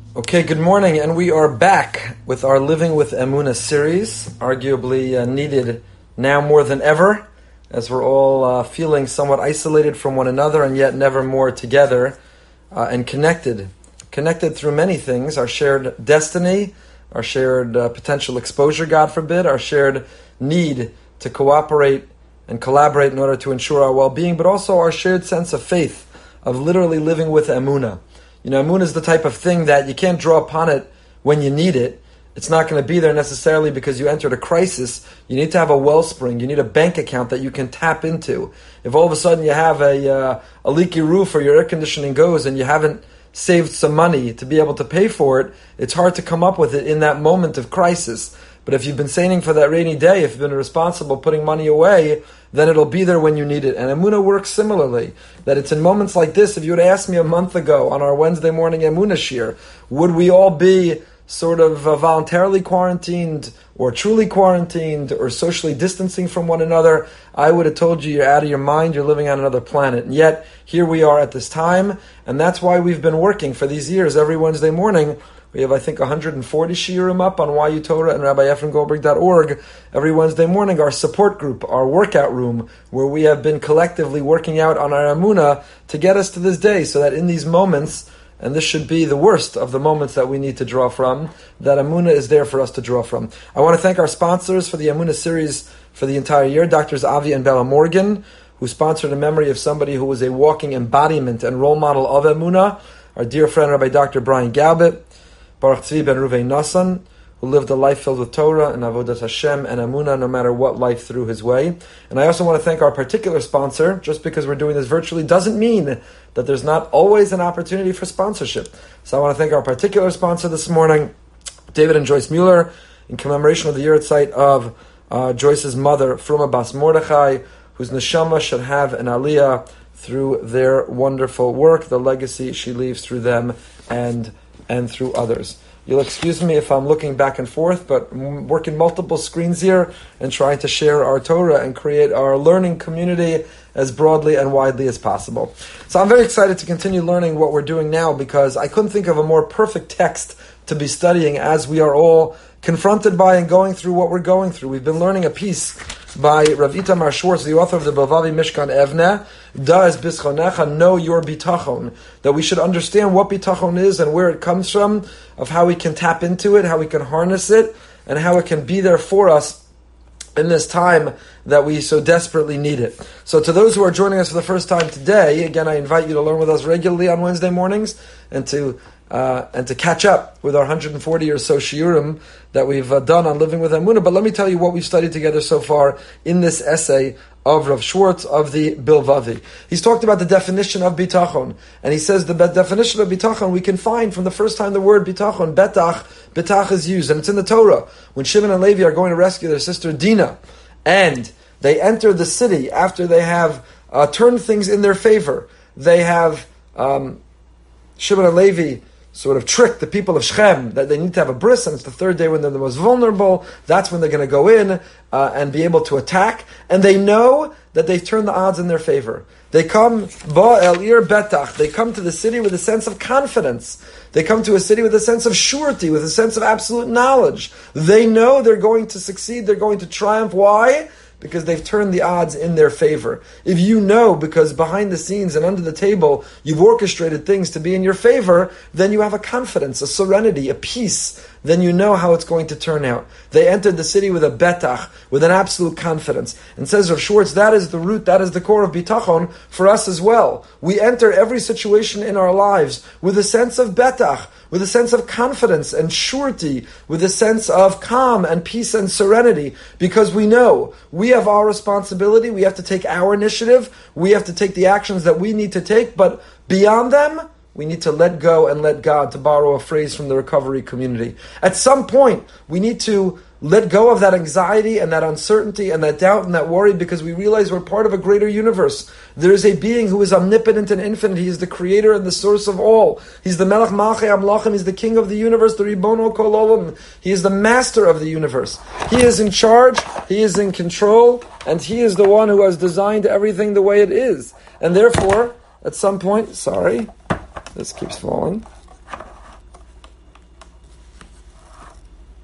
Okay, good morning, and we are back with our Living with Emunah series, arguably needed now more than ever, as we're all feeling somewhat isolated from one another and yet never more together and connected. Connected through many things, our shared destiny, our shared potential exposure, God forbid, our shared need to cooperate and collaborate in order to ensure our well-being, but also our shared sense of faith, of literally living with Emunah. You know, Emunah is the type of thing that you can't draw upon it when you need it. It's not going to be there necessarily because you entered a crisis. You need to have a wellspring. You need a bank account that you can tap into. If all of a sudden you have a leaky roof or your air conditioning goes and you haven't saved some money to be able to pay for it, it's hard to come up with it in that moment of crisis. But if you've been saving for that rainy day, if you've been responsible putting money away, then it'll be there when you need it. And Emunah works similarly. That it's in moments like this, if you would ask me a month ago on our Wednesday morning Emunah shir, would we all be sort of voluntarily quarantined or truly quarantined or socially distancing from one another, I would have told you you're out of your mind, you're living on another planet. And yet, here we are at this time, and that's why we've been working for these years every Wednesday morning. We have, I think, 140 shiurim up on YU Torah and RabbiEphraimGoldberg.org every Wednesday morning, our support group, our workout room, where we have been collectively working out on our Emunah to get us to this day, so that in these moments, and this should be the worst of the moments that we need to draw from, that Emunah is there for us to draw from. I want to thank our sponsors for the Emunah series for the entire year, Drs. Avi and Bella Morgan, who sponsored in memory of somebody who was a walking embodiment and role model of Emunah, our dear friend Rabbi Dr. Brian Galbit, Baruch Tzvi ben Ruvain Nassan, who lived a life filled with Torah and Avodas Hashem and Emunah, no matter what life threw his way. And I also want to thank our particular sponsor. Just because we're doing this virtually doesn't mean that there's not always an opportunity for sponsorship. So I want to thank our particular sponsor this morning, David and Joyce Mueller, in commemoration of the yahrzeit of Joyce's mother, Fruma Bas Mordechai, whose neshama should have an aliyah through their wonderful work, the legacy she leaves through them and through others. You'll excuse me if I'm looking back and forth, but I'm working multiple screens here and trying to share our Torah and create our learning community as broadly and widely as possible. So I'm very excited to continue learning what we're doing now, because I couldn't think of a more perfect text to be studying as we are all confronted by and going through what we're going through. We've been learning a piece by Rav Itamar Schwartz, the author of the Bavavi Mishkan Evneh, Da es Bischonecha, know your bitachon, that we should understand what bitachon is and where it comes from, of how we can tap into it, how we can harness it, and how it can be there for us in this time that we so desperately need it. So to those who are joining us for the first time today, again, I invite you to learn with us regularly on Wednesday mornings and to catch up with our 140 or so shiurim that we've done on Living with Emunah. But let me tell you what we've studied together so far in this essay of Rav Schwartz of the Bilvavi. He's talked about the definition of bitachon, and he says the definition of bitachon we can find from the first time the word bitachon, betach is used, and it's in the Torah. When Shimon and Levi are going to rescue their sister Dinah, and they enter the city after they have turned things in their favor. They have Shimon and Levi sort of trick the people of Shechem that they need to have a bris, and it's the third day when they're the most vulnerable. That's when they're going to go in and be able to attack. And they know that they've turned the odds in their favor. They come, Ba El Ir Betach, they come to the city with a sense of confidence. They come to a city with a sense of surety, with a sense of absolute knowledge. They know they're going to succeed, they're going to triumph. Why? Because they've turned the odds in their favor. If you know, because behind the scenes and under the table, you've orchestrated things to be in your favor, then you have a confidence, a serenity, a peace. Then you know how it's going to turn out. They entered the city with a betach, with an absolute confidence. And says Rav Schwartz, that is the root, that is the core of bitachon for us as well. We enter every situation in our lives with a sense of betach, with a sense of confidence and surety, with a sense of calm and peace and serenity, because we know we have our responsibility, we have to take our initiative, we have to take the actions that we need to take, but beyond them, we need to let go and let God, to borrow a phrase from the recovery community. At some point, we need to let go of that anxiety and that uncertainty and that doubt and that worry, because we realize we're part of a greater universe. There is a being who is omnipotent and infinite. He is the creator and the source of all. He's the Melech Malchei Amlachim. He's the king of the universe, the Ribono Kol Olam. He is the master of the universe. He is in charge, he is in control, and he is the one who has designed everything the way it is. And therefore, at some point, this keeps falling.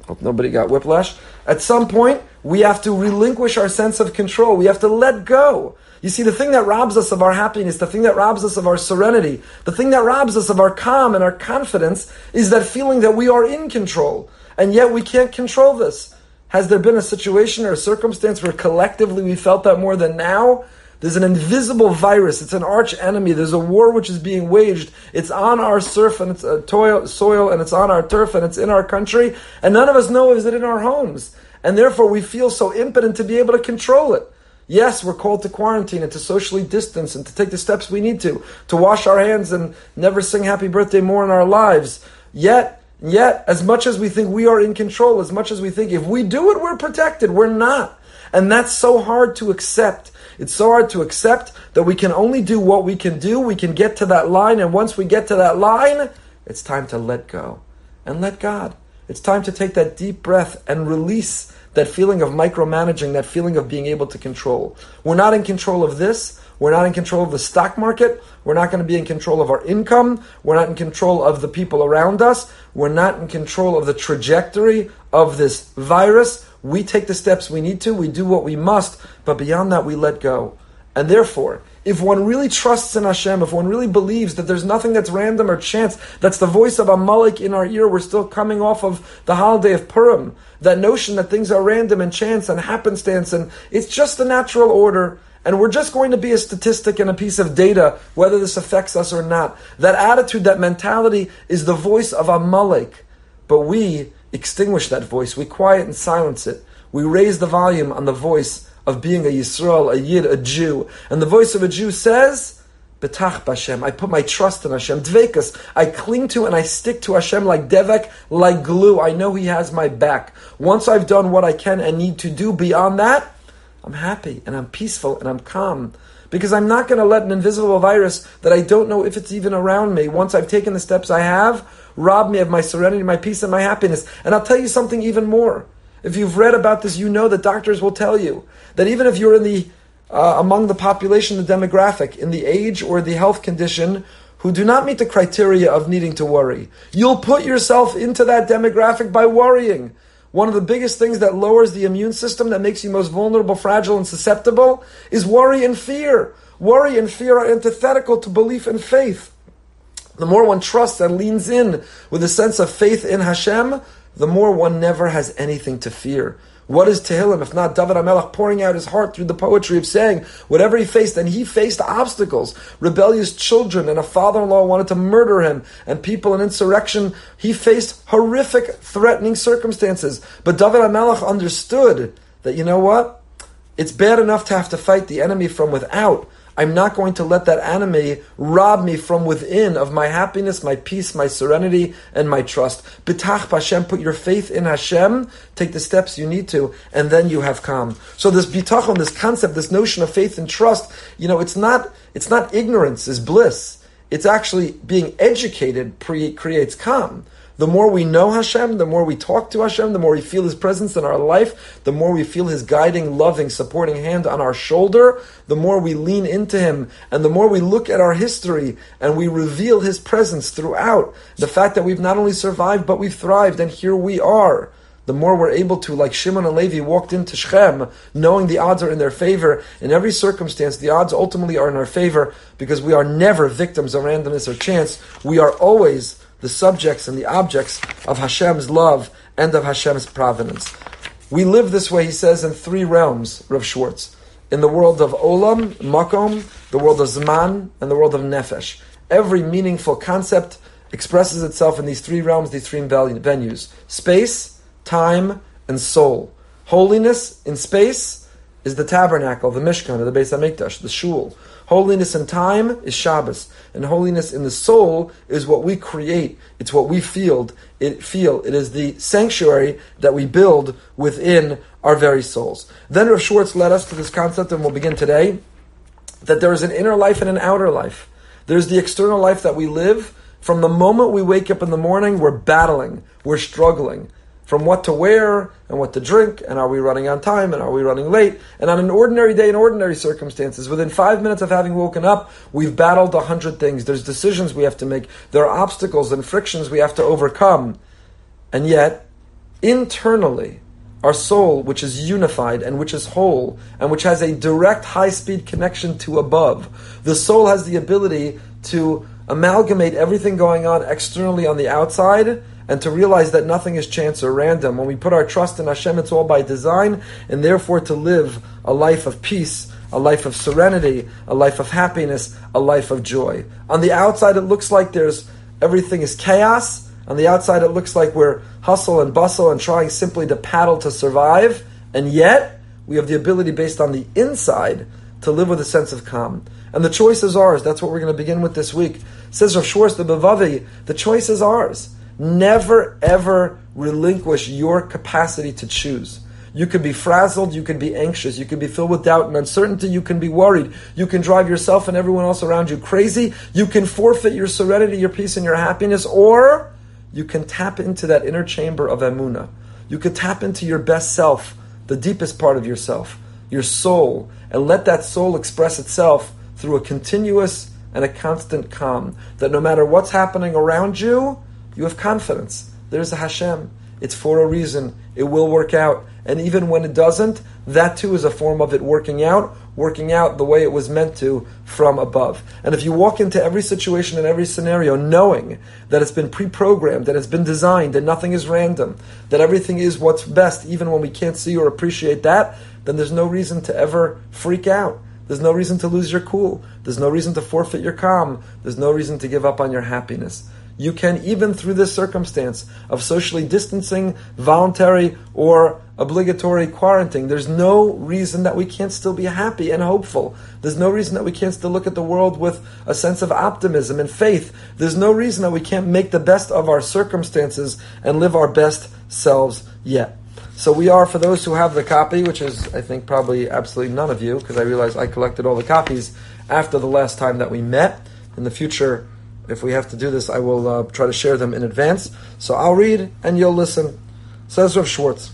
Hope nobody got whiplash. At some point, we have to relinquish our sense of control. We have to let go. You see, the thing that robs us of our happiness, the thing that robs us of our serenity, the thing that robs us of our calm and our confidence is that feeling that we are in control. And yet we can't control this. Has there been a situation or a circumstance where collectively we felt that more than now? There's an invisible virus. It's an arch enemy. There's a war which is being waged. It's on our surf and it's soil and it's on our turf and it's in our country. And none of us know is it in our homes. And therefore we feel so impotent to be able to control it. Yes, we're called to quarantine and to socially distance and to take the steps we need to wash our hands and never sing happy birthday more in our lives. Yet, as much as we think we are in control, as much as we think if we do it, we're protected, we're not. And that's so hard to accept. It's so hard to accept that we can only do what we can do. We can get to that line, and once we get to that line, it's time to let go and let God. It's time to take that deep breath and release that feeling of micromanaging, that feeling of being able to control. We're not in control of this. We're not in control of the stock market. We're not going to be in control of our income. We're not in control of the people around us. We're not in control of the trajectory of this virus. We take the steps we need to. We do what we must. But beyond that, we let go. And therefore, if one really trusts in Hashem, if one really believes that there's nothing that's random or chance, that's the voice of Amalek in our ear, we're still coming off of the holiday of Purim, that notion that things are random and chance and happenstance, and it's just the natural order, and we're just going to be a statistic and a piece of data, whether this affects us or not. That attitude, that mentality is the voice of Amalek, but we extinguish that voice, we quiet and silence it, we raise the volume on the voice of being a Yisrael, a Yid, a Jew. And the voice of a Jew says, Betach b'Hashem, I put my trust in Hashem. Dvekas, I cling to and I stick to Hashem like devek, like glue. I know He has my back. Once I've done what I can and need to do beyond that, I'm happy and I'm peaceful and I'm calm. Because I'm not going to let an invisible virus that I don't know if it's even around me, once I've taken the steps I have, rob me of my serenity, my peace, and my happiness. And I'll tell you something even more. If you've read about this, you know that doctors will tell you that even if you're in the among the population, the demographic, in the age or the health condition, who do not meet the criteria of needing to worry, you'll put yourself into that demographic by worrying. One of the biggest things that lowers the immune system, that makes you most vulnerable, fragile, and susceptible, is worry and fear. Worry and fear are antithetical to belief and faith. The more one trusts and leans in with a sense of faith in Hashem, the more one never has anything to fear. What is Tehillim if not David HaMelech pouring out his heart through the poetry of saying whatever he faced, and he faced obstacles, rebellious children, and a father-in-law wanted to murder him, and people in insurrection. He faced horrific, threatening circumstances. But David HaMelech understood that, you know what? It's bad enough to have to fight the enemy from without. I'm not going to let that enemy rob me from within of my happiness, my peace, my serenity, and my trust. B'tach b'Hashem, put your faith in Hashem, take the steps you need to, and then you have calm. So this bitachon, this concept, this notion of faith and trust, it's not ignorance is bliss. It's actually being educated creates calm. The more we know Hashem, the more we talk to Hashem, the more we feel His presence in our life, the more we feel His guiding, loving, supporting hand on our shoulder, the more we lean into Him, and the more we look at our history and we reveal His presence throughout. The fact that we've not only survived, but we've thrived, and here we are. The more we're able to, like Shimon and Levi walked into Shechem, knowing the odds are in their favor. In every circumstance, the odds ultimately are in our favor, because we are never victims of randomness or chance. We are always the subjects and the objects of Hashem's love and of Hashem's providence. We live this way, he says, in three realms, Rav Schwartz. In the world of Olam, Makom, the world of Zman, and the world of Nefesh. Every meaningful concept expresses itself in these three realms, these three venues. Space, time, and soul. Holiness in space is the tabernacle, the Mishkan, the Beis HaMikdash, the Shul. Holiness in time is Shabbos, and holiness in the soul is what we create. It's what we feel. It is the sanctuary that we build within our very souls. Then Rav Schwartz led us to this concept, and we'll begin today, that there is an inner life and an outer life. There's the external life that we live. From the moment we wake up in the morning, we're battling, we're struggling. From what to wear and what to drink, and are we running on time, and are we running late? And on an ordinary day, in ordinary circumstances, within 5 minutes of having woken up, we've battled 100 things. There's decisions we have to make. There are obstacles and frictions we have to overcome. And yet, internally, our soul, which is unified and which is whole and which has a direct high-speed connection to above, the soul has the ability to amalgamate everything going on externally on the outside and to realize that nothing is chance or random. When we put our trust in Hashem, it's all by design, and therefore to live a life of peace, a life of serenity, a life of happiness, a life of joy. On the outside, it looks like everything is chaos. On the outside, it looks like we're hustle and bustle and trying simply to paddle to survive. And yet, we have the ability based on the inside to live with a sense of calm. And the choice is ours. That's what we're going to begin with this week. Says Rav Schwartz, the Bavavi, the choice is ours. Never, ever relinquish your capacity to choose. You could be frazzled, you could be anxious, you could be filled with doubt and uncertainty, you can be worried, you can drive yourself and everyone else around you crazy, you can forfeit your serenity, your peace, and your happiness, or you can tap into that inner chamber of Emunah. You could tap into your best self, the deepest part of yourself, your soul, and let that soul express itself through a continuous and a constant calm, that no matter what's happening around you, you have confidence. There's a Hashem. It's for a reason. It will work out. And even when it doesn't, that too is a form of it working out the way it was meant to from above. And if you walk into every situation and every scenario knowing that it's been pre-programmed, that it's been designed, that nothing is random, that everything is what's best, even when we can't see or appreciate that, then there's no reason to ever freak out. There's no reason to lose your cool. There's no reason to forfeit your calm. There's no reason to give up on your happiness. You can, even through this circumstance of socially distancing, voluntary or obligatory quarantine, there's no reason that we can't still be happy and hopeful. There's no reason that we can't still look at the world with a sense of optimism and faith. There's no reason that we can't make the best of our circumstances and live our best selves yet. So we are, for those who have the copy, which is, I think, probably absolutely none of you, because I realize I collected all the copies after the last time that we met. In the future, if we have to do this, I will try to share them in advance. So I'll read and you'll listen. Says Rav Schwartz.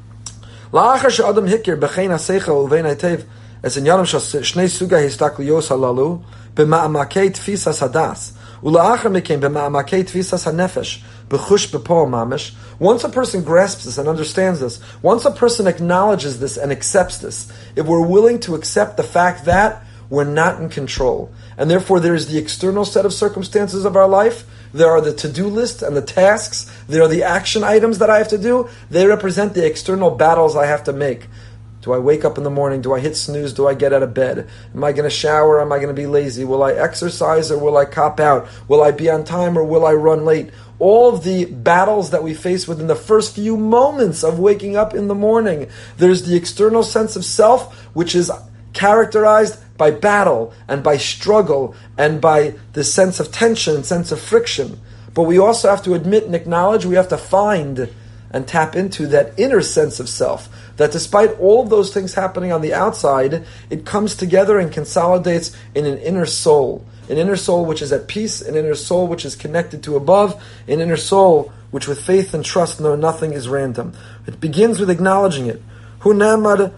La'achar she'adam hikir b'chein ha'seichel u'vein ha'tev es inyanim shnei sugei histaklios halalu b'ma'amakei tfisas hadas u'la'achar mekem b'ma'amakei tfisas hanefesh b'chush b'po mamish. Once a person grasps this and understands this, once a person acknowledges this and accepts this, if we're willing to accept the fact that we're not in control, and therefore there is the external set of circumstances of our life, there are the to-do list and the tasks, there are the action items that I have to do, they represent the external battles I have to make. Do I wake up in the morning? Do I hit snooze? Do I get out of bed? Am I going to shower? Am I going to be lazy? Will I exercise or will I cop out? Will I be on time or will I run late? All of the battles that we face within the first few moments of waking up in the morning. There's the external sense of self, which is characterized by battle and by struggle and by the sense of tension and sense of friction. But we also have to admit and acknowledge, we have to find and tap into that inner sense of self, that despite all of those things happening on the outside, it comes together and consolidates in an inner soul which is at peace, an inner soul which is connected to above, an inner soul which with faith and trust know nothing is random. It begins with acknowledging it. And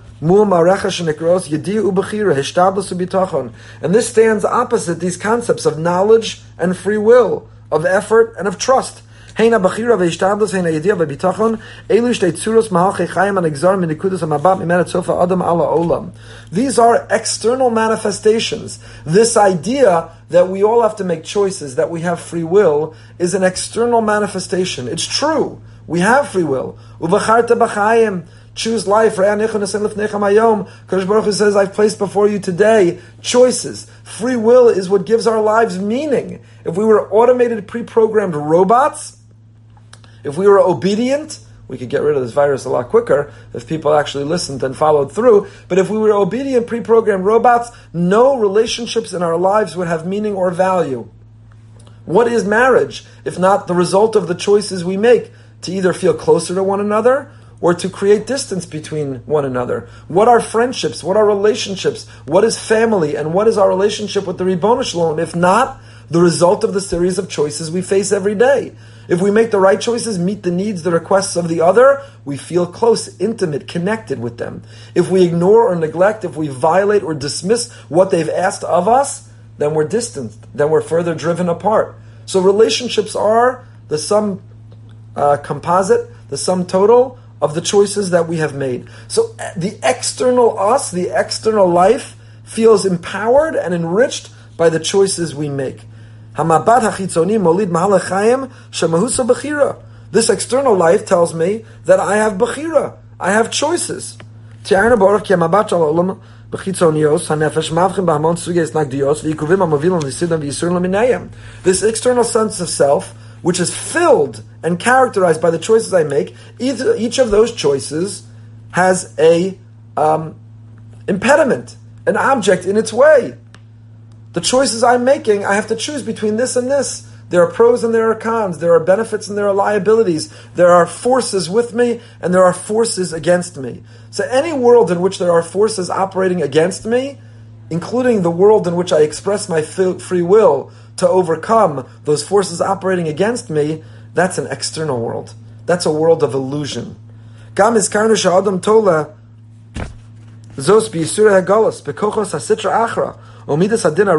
this stands opposite these concepts of knowledge and free will, of effort and of trust. These are external manifestations. This idea that we all have to make choices, that we have free will, is an external manifestation. It's true. We have free will. Choose life. Kadosh Baruch Hu says, I've placed before you today choices. Free will is what gives our lives meaning. If we were automated, pre-programmed robots, if we were obedient, we could get rid of this virus a lot quicker if people actually listened and followed through. But if we were obedient, pre-programmed robots, no relationships in our lives would have meaning or value. What is marriage, if not the result of the choices we make to either feel closer to one another or to create distance between one another? What are friendships? What are relationships? What is family? And what is our relationship with the Ribono Shel Olam, if not the result of the series of choices we face every day? If we make the right choices, meet the needs, the requests of the other, we feel close, intimate, connected with them. If we ignore or neglect, if we violate or dismiss what they've asked of us, then we're distant, then we're further driven apart. So relationships are the sum composite, the sum total of the choices that we have made. So the external us, the external life, feels empowered and enriched by the choices we make. This external life tells me that I have bechira, I have choices. This external sense of self, which is filled and characterized by the choices I make, each of those choices has a impediment, an object in its way. The choices I'm making, I have to choose between this and this. There are pros and there are cons. There are benefits and there are liabilities. There are forces with me and there are forces against me. So any world in which there are forces operating against me, including the world in which I express my free will to overcome those forces operating against me, that's an external world. That's a world of illusion. Gam izkarnu she'adam tola zos b'yisur ha'galus b'kochos ha'sitra achra. This is part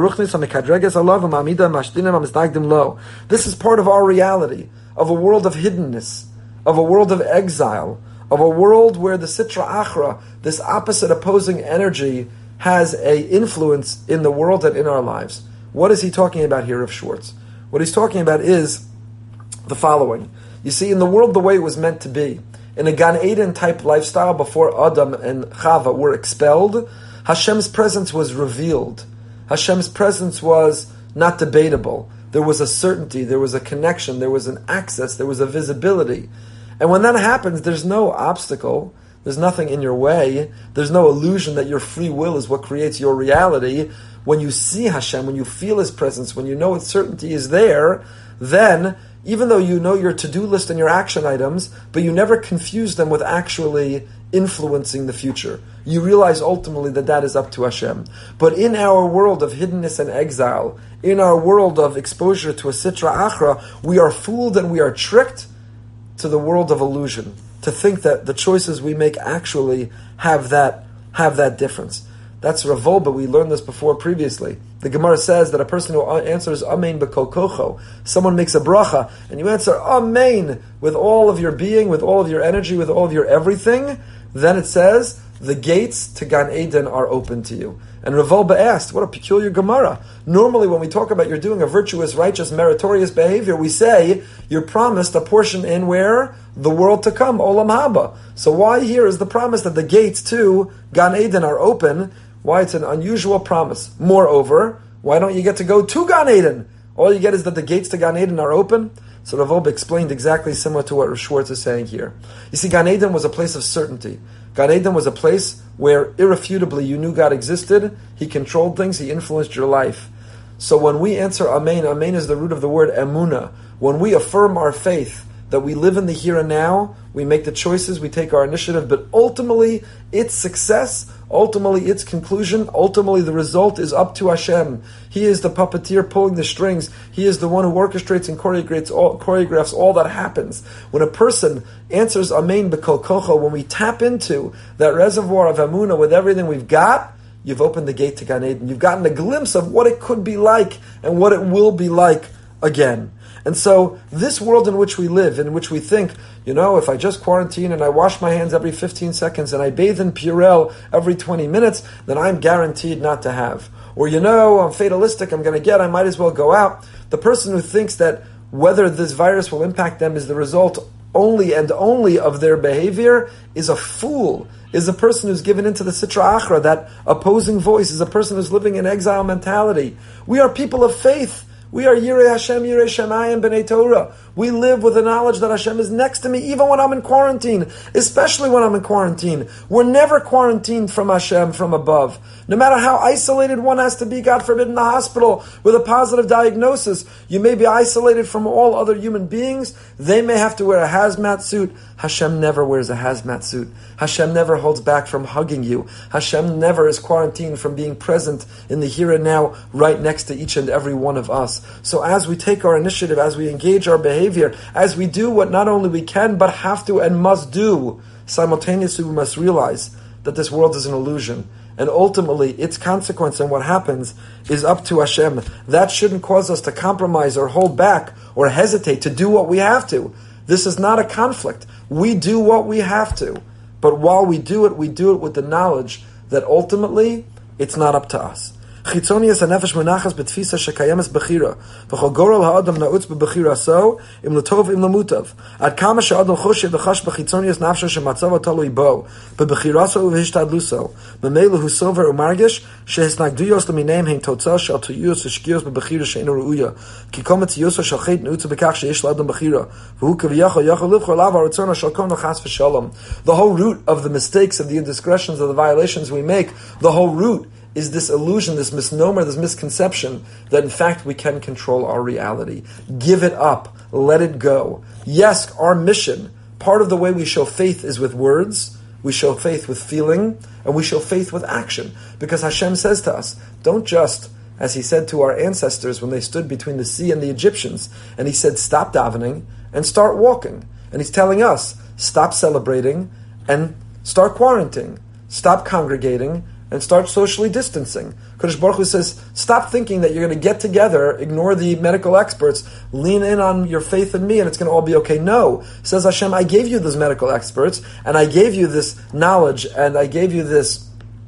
of our reality, of a world of hiddenness, of a world of exile, of a world where the Sitra Achra, this opposite opposing energy, has a influence in the world and in our lives. What is he talking about here, Rav Schwartz? What he's talking about is the following. You see, in the world the way it was meant to be, in a Gan Eden type lifestyle before Adam and Chava were expelled, Hashem's presence was revealed. Hashem's presence was not debatable. There was a certainty, there was a connection, there was an access, there was a visibility. And when that happens, there's no obstacle, there's nothing in your way, there's no illusion that your free will is what creates your reality. When you see Hashem, when you feel His presence, when you know its certainty is there, then, even though you know your to-do list and your action items, but you never confuse them with actually influencing the future. You realize ultimately that that is up to Hashem. But in our world of hiddenness and exile, in our world of exposure to a Sitra Achra, we are fooled and we are tricked to the world of illusion, to think that the choices we make actually have that difference. That's Ravol, but we learned this before previously. The Gemara says that a person who answers Amen b'kol kocho, someone makes a bracha, and you answer Amen with all of your being, with all of your energy, with all of your everything, then it says, the gates to Gan Eden are open to you. And Rav Wolbe asked, what a peculiar Gemara. Normally when we talk about you're doing a virtuous, righteous, meritorious behavior, we say you're promised a portion in where? The world to come, Olam Haba. So why here is the promise that the gates to Gan Eden are open? Why it's an unusual promise. Moreover, why don't you get to go to Gan Eden? All you get is that the gates to Gan Eden are open. So Rav Wolbe explained exactly similar to what Rav Schwartz is saying here. You see, Gan Eden was a place of certainty. Gan Eden was a place where irrefutably you knew God existed, He controlled things, He influenced your life. So when we answer Amen, Amen is the root of the word Emunah. When we affirm our faith that we live in the here and now, we make the choices, we take our initiative, but ultimately its success, ultimately its conclusion, ultimately the result is up to Hashem. He is the puppeteer pulling the strings. He is the one who orchestrates and choreographs all that happens. When a person answers Amen b'kol kocho, when we tap into that reservoir of Emunah with everything we've got, you've opened the gate to Gan Eden. You've gotten a glimpse of what it could be like and what it will be like again. And so, this world in which we live, in which we think, if I just quarantine and I wash my hands every 15 seconds and I bathe in Purell every 20 minutes, then I'm guaranteed not to have. Or, I'm fatalistic, I might as well go out. The person who thinks that whether this virus will impact them is the result only and only of their behavior is a fool, is a person who's given into the Sitra Achra, that opposing voice, is a person who's living in exile mentality. We are people of faith. We are Yirei Hashem, Yirei Shamayim, B'nai Torah. We live with the knowledge that Hashem is next to me, even when I'm in quarantine, especially when I'm in quarantine. We're never quarantined from Hashem from above. No matter how isolated one has to be, God forbid, in the hospital with a positive diagnosis, you may be isolated from all other human beings. They may have to wear a hazmat suit. Hashem never wears a hazmat suit. Hashem never holds back from hugging you. Hashem never is quarantined from being present in the here and now, right next to each and every one of us. So as we take our initiative, as we engage our behavior, as we do what not only we can, but have to and must do, simultaneously we must realize that this world is an illusion. And ultimately, its consequence and what happens is up to Hashem. That shouldn't cause us to compromise or hold back or hesitate to do what we have to. This is not a conflict. We do what we have to. But while we do it with the knowledge that ultimately it's not up to us. Chitzonius hanefesh menachas betfisa shekayemes bechira v'chol gorol ha'adam na'utz bebechira so im letov im lemutav ad kama she'adam choshev v'chash b'chitzonius nafsho shematzav talui bo bebechiraso uv'hishtadluso b'meilu hu sover umargish shehisnagduyos l'mineim hein totzah shel tuyus v'shkios bebechira she'enu ru'uya ki komet yuso shel chet na'utz b'kach she'ish l'adam bechira v'hu kaviyachol yachol livchol lav ha'ratzona shel kom l'chas v'shalom. The whole root of the mistakes, of the indiscretions, of the violations we make, the whole root is this illusion, this misnomer, this misconception that in fact we can control our reality. Give it up. Let it go. Yes, our mission, part of the way we show faith is with words, we show faith with feeling, and we show faith with action. Because Hashem says to us, don't just, as He said to our ancestors when they stood between the sea and the Egyptians, and He said, stop davening and start walking. And He's telling us, stop celebrating and start quarantining. Stop congregating and start socially distancing. Kadosh Baruch Hu says, stop thinking that you're going to get together, ignore the medical experts, lean in on your faith in me, and it's going to all be okay. No. Says Hashem, I gave you those medical experts, and I gave you this knowledge, and I gave you this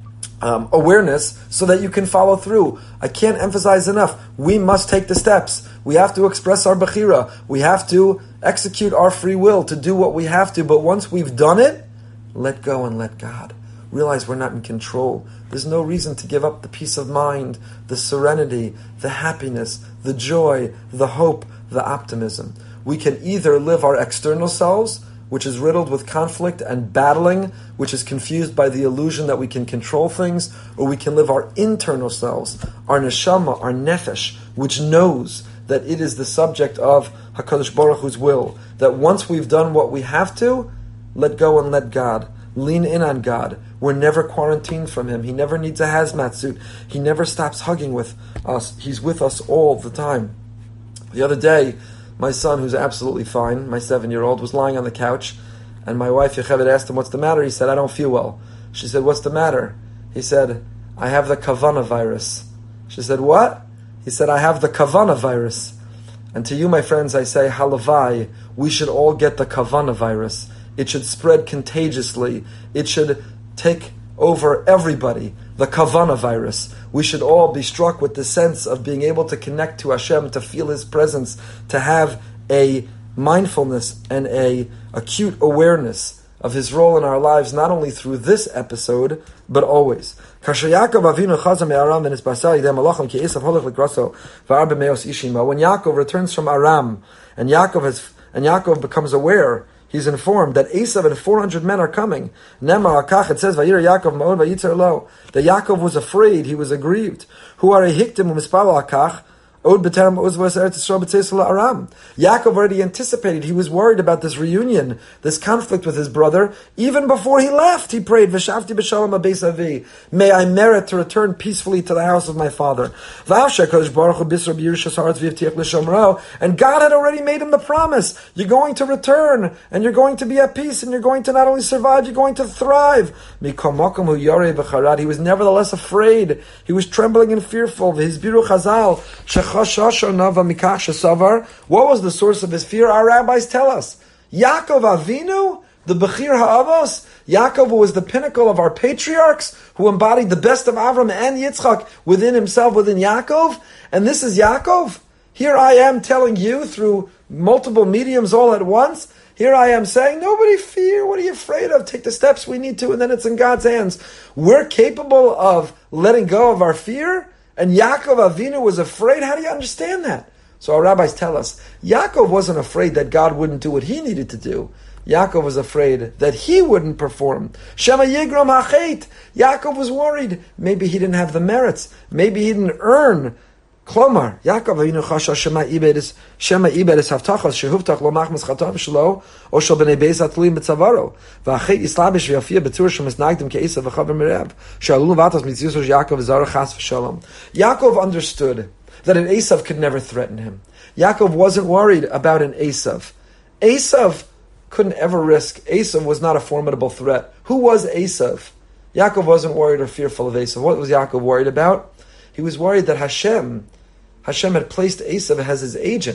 awareness so that you can follow through. I can't emphasize enough. We must take the steps. We have to express our bechira. We have to execute our free will to do what we have to. But once we've done it, let go and let God. Realize we're not in control. There's no reason to give up the peace of mind, the serenity, the happiness, the joy, the hope, the optimism. We can either live our external selves, which is riddled with conflict and battling, which is confused by the illusion that we can control things, or we can live our internal selves, our neshama, our nefesh, which knows that it is the subject of HaKadosh Baruch Hu's will, that once we've done what we have to, let go and let God. Lean in on God. We're never quarantined from Him. He never needs a hazmat suit. He never stops hugging with us. He's with us all the time. The other day, my son, who's absolutely fine, my 7-year-old, was lying on the couch, and my wife, Yocheved, asked him, what's the matter? He said, I don't feel well. She said, what's the matter? He said, I have the Kavana virus. She said, what? He said, I have the Kavana virus. And to you, my friends, I say, halavai, we should all get the Kavana virus. It should spread contagiously. It should take over everybody. The Kavana virus. We should all be struck with the sense of being able to connect to Hashem, to feel His presence, to have a mindfulness and a acute awareness of His role in our lives, not only through this episode, but always. When Yaakov returns from Aram, and Yaakov becomes aware, he's informed that Esav and 400 men are coming. Nemar Akach, it says, Vayir Yaakov Ma'od Vayitzer Lo. That Yaakov was afraid, he was aggrieved. Who are a hiktim u'mispal Akach, Od B'terem Uzvas Eretz Yisrael B'Tzeis Aram. Yaakov already anticipated, he was worried about this reunion, this conflict with his brother. Even before he left, he prayed, V'shavti b'shalom ha'beis avi. May I merit to return peacefully to the house of my father. V'avsha Kodesh Baruch Hu b'Yisrael b'Yerushas ha'aretz v'yivtiach l'shomro. And God had already made him the promise. You're going to return, and you're going to be at peace, and you're going to not only survive, you're going to thrive. Mikol makom hu yarei b'charad. He was nevertheless afraid. He was trembling and fearful. V'hizbiru chazal. What was the source of his fear? Our rabbis tell us. Yaakov Avinu, the Bechir Ha'avos, Yaakov was the pinnacle of our patriarchs, who embodied the best of Avram and Yitzchak within himself, within Yaakov. And this is Yaakov. Here I am telling you through multiple mediums all at once. Here I am saying, nobody fear. What are you afraid of? Take the steps we need to, and then it's in God's hands. We're capable of letting go of our fear. And Yaakov Avinu was afraid. How do you understand that? So our rabbis tell us, Yaakov wasn't afraid that God wouldn't do what he needed to do. Yaakov was afraid that he wouldn't perform. Shema Yigrom Hachet. Yaakov was worried. Maybe he didn't have the merits. Maybe he didn't earn. Klomar, Yaakov Avinu chasha Shema Iberis Haftachas Shehuftach Lo Machmas Chatam Shlo O Shel Bnei Beis Atluim B'Tzavaro V'Achet Yislabish V'Yafia B'Tzur Shemisnagdim Ke'esav V'Chaver Merev She'alulu Vatas Mitzius Yaakov Zara Chas V'Shalom. Yaakov understood that an Esav could never threaten him. Yaakov wasn't worried about an Esav. Esav couldn't ever risk. Esav was not a formidable threat. Who was Esav? Yaakov wasn't worried or fearful of Esav. What was Yaakov worried about? He was worried that Hashem had placed Esav as his agent.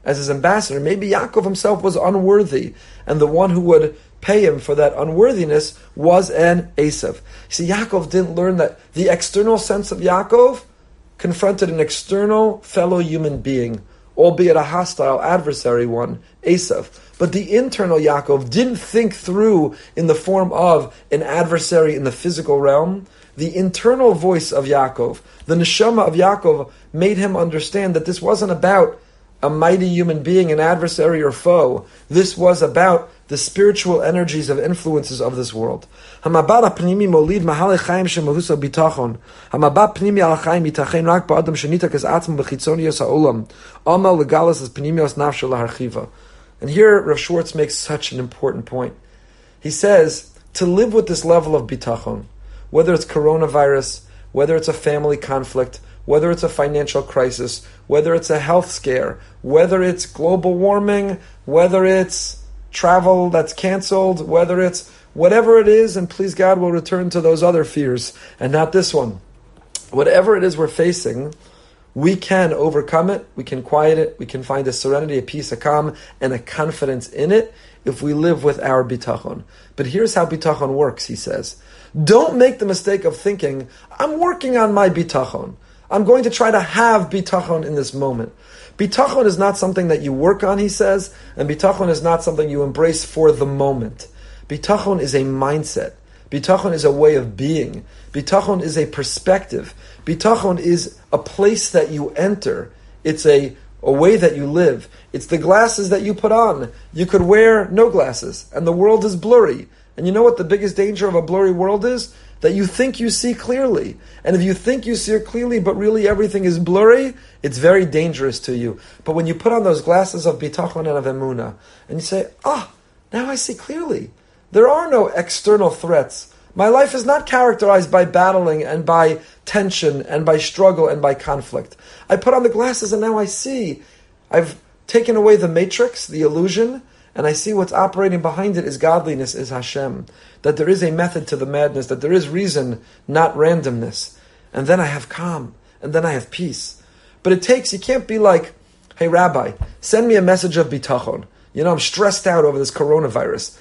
as his ambassador. Maybe Yaakov himself was unworthy, and the one who would pay him for that unworthiness was an Esav. See, Yaakov didn't learn that the external sense of Yaakov confronted an external fellow human being, albeit a hostile adversary one, Esav. But the internal Yaakov didn't think through in the form of an adversary in the physical realm. The internal voice of Yaakov, the neshama of Yaakov, made him understand that this wasn't about a mighty human being, an adversary or foe. This was about the spiritual energies of influences of this world. Hamabat pnimi molid mahale chaim shemahusa bitachon. Hamabat pnimi al chaim yitachen rak ba'adam shenitak es atzm b'chitzonios ha'olam. Amal legalas es pnimios nafsho laharchiva. And here Rav Schwartz makes such an important point. He says, to live with this level of bitachon, whether it's coronavirus, whether it's a family conflict, whether it's a financial crisis, whether it's a health scare, whether it's global warming, whether it's travel that's canceled, whether it's whatever it is, and please God, we'll return to those other fears and not this one. Whatever it is we're facing, we can overcome it, we can quiet it, we can find a serenity, a peace, a calm, and a confidence in it if we live with our bitachon. But here's how bitachon works, he says. Don't make the mistake of thinking, I'm working on my bitachon. I'm going to try to have bitachon in this moment. Bitachon is not something that you work on, he says, and bitachon is not something you embrace for the moment. Bitachon is a mindset. Bitachon is a way of being. Bitachon is a perspective. Bitachon is a place that you enter. It's a way that you live. It's the glasses that you put on. You could wear no glasses, and the world is blurry. And you know what the biggest danger of a blurry world is? That you think you see clearly. And if you think you see clearly, but really everything is blurry, it's very dangerous to you. But when you put on those glasses of bitachon and of emunah, and you say, now I see clearly. There are no external threats. My life is not characterized by battling and by tension and by struggle and by conflict. I put on the glasses and now I see. I've taken away the matrix, the illusion, and I see what's operating behind it is godliness, is Hashem. That there is a method to the madness, that there is reason, not randomness. And then I have calm, and then I have peace. But you can't be like, hey Rabbi, send me a message of bitachon. I'm stressed out over this coronavirus.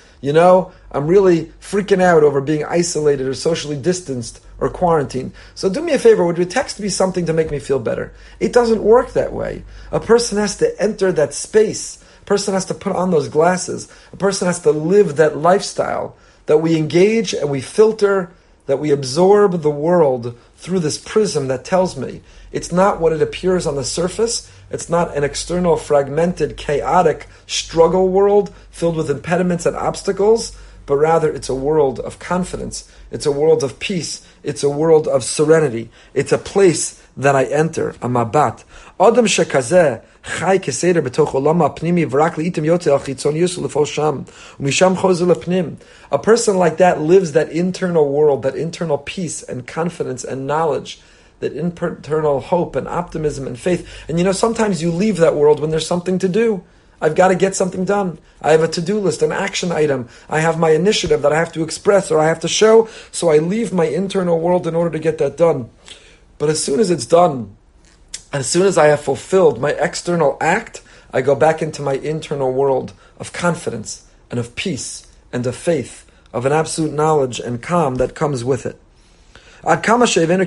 I'm really freaking out over being isolated or socially distanced or quarantined. So do me a favor, would you text me something to make me feel better? It doesn't work that way. A person has to enter that space. A person has to put on those glasses. A person has to live that lifestyle, that we engage and we filter, that we absorb the world through this prism that tells me it's not what it appears on the surface. It's not an external, fragmented, chaotic struggle world filled with impediments and obstacles, but rather it's a world of confidence. It's a world of peace. It's a world of serenity. It's a place that I enter, a mabat. Adam shekazeh chai keseder betoch olam ha'pnimi v'rak li'itim yotze al chitzonius u'lefol sham u'misham chozer lepnim. A person like that lives that internal world, that internal peace and confidence and knowledge, that internal hope and optimism and faith. And sometimes you leave that world when there's something to do. I've got to get something done. I have a to-do list, an action item. I have my initiative that I have to express or I have to show. So I leave my internal world in order to get that done. But as soon as it's done, as soon as I have fulfilled my external act, I go back into my internal world of confidence and of peace and of faith, of an absolute knowledge and calm that comes with it. You see, when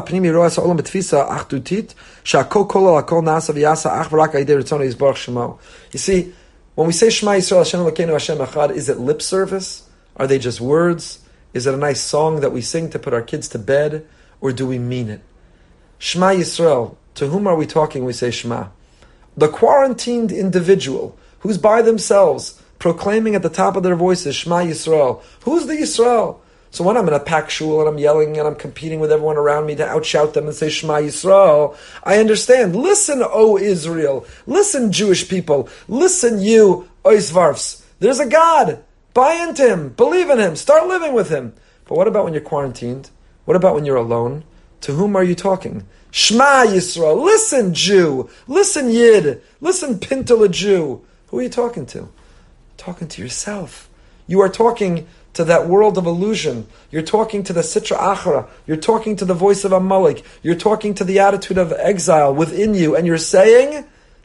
we say Shema Yisrael Hashem Elokeinu Hashem Echad, is it lip service? Are they just words? Is it a nice song that we sing to put our kids to bed? Or do we mean it? Shema Yisrael, to whom are we talking? We say Shema. The quarantined individual who's by themselves proclaiming at the top of their voices Shema Yisrael. Who's the Yisrael? So when I'm in a pack shul and I'm yelling and I'm competing with everyone around me to outshout them and say Shema Yisrael, I understand. Listen, O Israel. Listen, Jewish people. Listen, you, Oisvarfs. There's a God. Buy into Him. Believe in Him. Start living with Him. But what about when you're quarantined? What about when you're alone? To whom are you talking? Shema Yisrael. Listen, Jew. Listen, Yid. Listen, Pintala Jew. Who are you talking to? Talking to yourself. You are talking to that world of illusion. You're talking to the Sitra Achara. You're talking to the voice of Amalek. You're talking to the attitude of exile within you. And you're saying,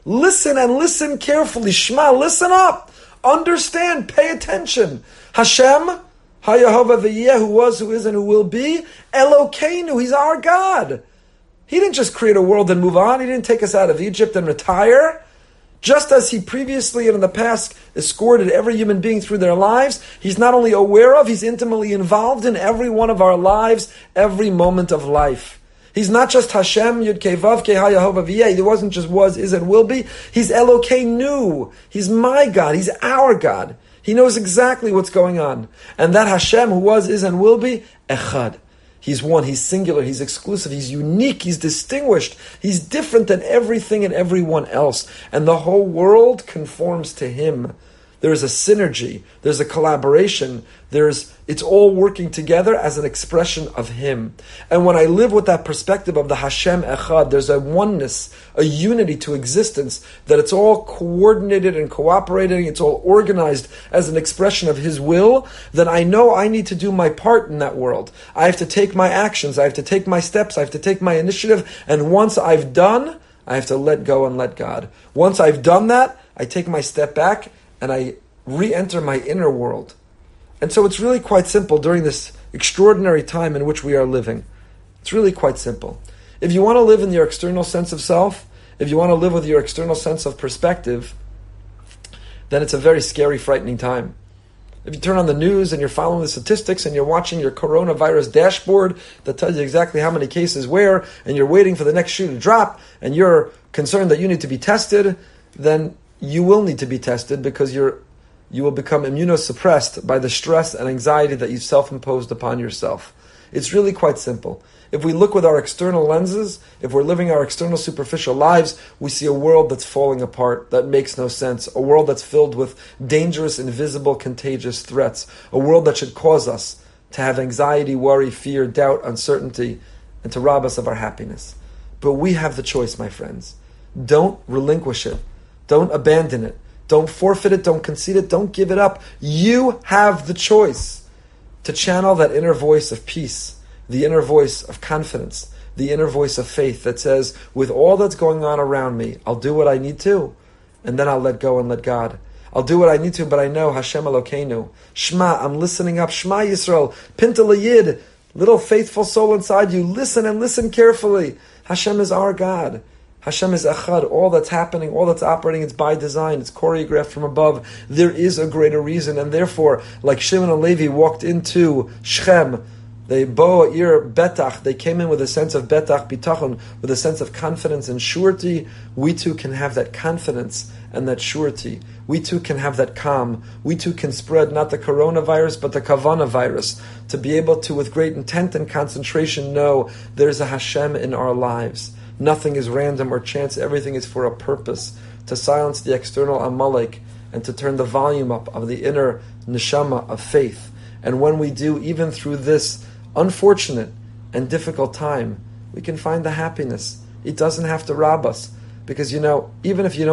Listen and listen carefully. Shema, listen up. Understand, pay attention. Hashem, HaYehovah V'yeh, who was, who is, and who will be. Elokeinu, He's our God. He didn't just create a world and move on. He didn't take us out of Egypt and retire. Just as He previously and in the past escorted every human being through their lives, He's not only aware of, He's intimately involved in every one of our lives, every moment of life. He's not just Hashem, Yud Kei Vav Kei HaYehovah V'yeh. He wasn't just was, is, and will be. He's Elokeinu. He's my God. He's our God. He knows exactly what's going on. And that Hashem who was, is, and will be, Echad. He's one, He's singular, He's exclusive, He's unique, He's distinguished, He's different than everything and everyone else. And the whole world conforms to Him. There is a synergy, there's a collaboration, it's all working together as an expression of Him. And when I live with that perspective of the Hashem Echad, there's a oneness, a unity to existence, that it's all coordinated and cooperating, it's all organized as an expression of His will, then I know I need to do my part in that world. I have to take my actions, I have to take my steps, I have to take my initiative, and once I've done, I have to let go and let God. Once I've done that, I take my step back, and I re-enter my inner world. And so it's really quite simple during this extraordinary time in which we are living. It's really quite simple. If you want to live in your external sense of self, if you want to live with your external sense of perspective, then it's a very scary, frightening time. If you turn on the news and you're following the statistics and you're watching your coronavirus dashboard that tells you exactly how many cases where, and you're waiting for the next shoe to drop, and you're concerned that you need to be tested, then you will need to be tested because you will become immunosuppressed by the stress and anxiety that you've self-imposed upon yourself. It's really quite simple. If we look with our external lenses, if we're living our external superficial lives, we see a world that's falling apart, that makes no sense, a world that's filled with dangerous, invisible, contagious threats, a world that should cause us to have anxiety, worry, fear, doubt, uncertainty, and to rob us of our happiness. But we have the choice, my friends. Don't relinquish it. Don't abandon it. Don't forfeit it. Don't concede it. Don't give it up. You have the choice to channel that inner voice of peace, the inner voice of confidence, the inner voice of faith that says, with all that's going on around me, I'll do what I need to, and then I'll let go and let God. I'll do what I need to, but I know Hashem Elokeinu. Shema, I'm listening up. Shema Yisrael, Pinta L'Yid, little faithful soul inside you. Listen and listen carefully. Hashem is our God. Hashem is Echad. All that's happening, all that's operating, it's by design. It's choreographed from above. There is a greater reason, and therefore, like Shimon and Levi walked into Shechem, they betach. They came in with a sense of betach, bitachon, with a sense of confidence and surety. We too can have that confidence and that surety. We too can have that calm. We too can spread not the coronavirus, but the kavana virus, to be able to, with great intent and concentration, know there's a Hashem in our lives. Nothing is random or chance. Everything is for a purpose, to silence the external Amalek and to turn the volume up of the inner neshama of faith. And when we do, even through this unfortunate and difficult time, we can find the happiness. It doesn't have to rob us, because even if you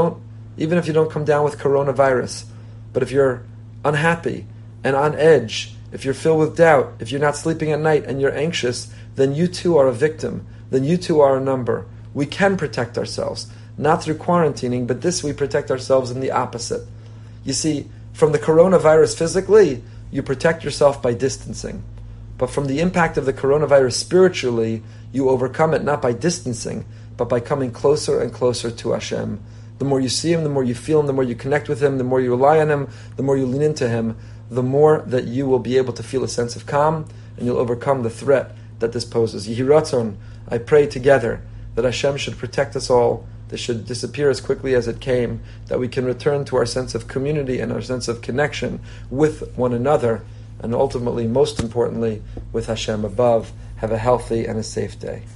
don't come down with coronavirus, but if you're unhappy and on edge, if you're filled with doubt, if you're not sleeping at night and you're anxious, then you too are a victim. Then you too are a number. We can protect ourselves, not through quarantining, but this we protect ourselves in the opposite. You see, from the coronavirus physically, you protect yourself by distancing. But from the impact of the coronavirus spiritually, you overcome it not by distancing, but by coming closer and closer to Hashem. The more you see Him, the more you feel Him, the more you connect with Him, the more you rely on Him, the more you lean into Him, the more that you will be able to feel a sense of calm, and you'll overcome the threat that this poses. Yehi Ratzon, I pray together that Hashem should protect us all, that should disappear as quickly as it came, that we can return to our sense of community and our sense of connection with one another, and ultimately, most importantly, with Hashem above. Have a healthy and a safe day.